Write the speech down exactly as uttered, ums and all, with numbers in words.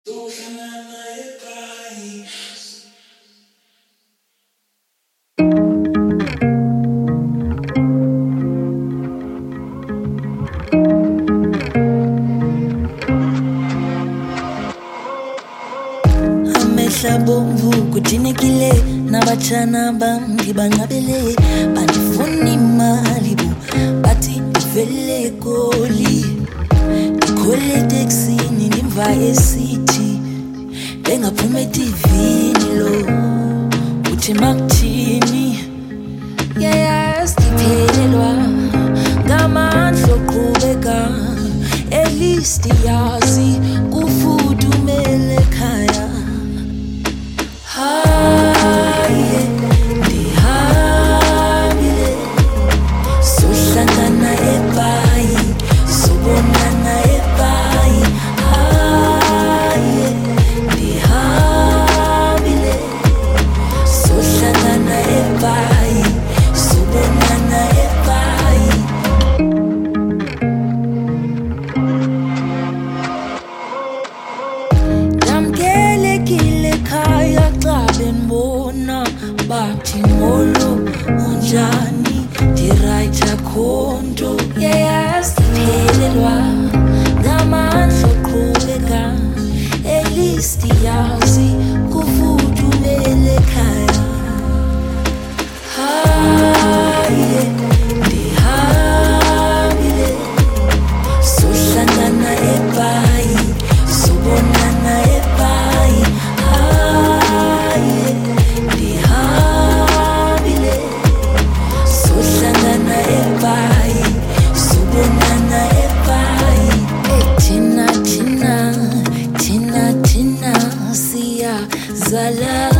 Bomvu kudinekile nabachana bam ngibangabele banifuna imali bu bathi vele goli ikhole taxini nimva esiti bengaphuma T V lo uthi makuthini yes diphelelwa ngamandla oqhubeka at least yazi kufudumele ekhaya. Haye ndihamile sohlangana eBhayi sobonana eBhayi. Haye ndihamile sohlangana eBhayi sobonana eBhayi. Damkelekile khaya benbona bathi molo unjani dirayitha khonto yes diphelelwa ngamandla oqhubeka at least yazi kufudumele ekhaya. Haye ndihamile sohlangana eBhayi sobonana eBhayi. Haye ndihamile sohlangana eBhayi sobonana eBhayi. Thina thina thina thina siyazala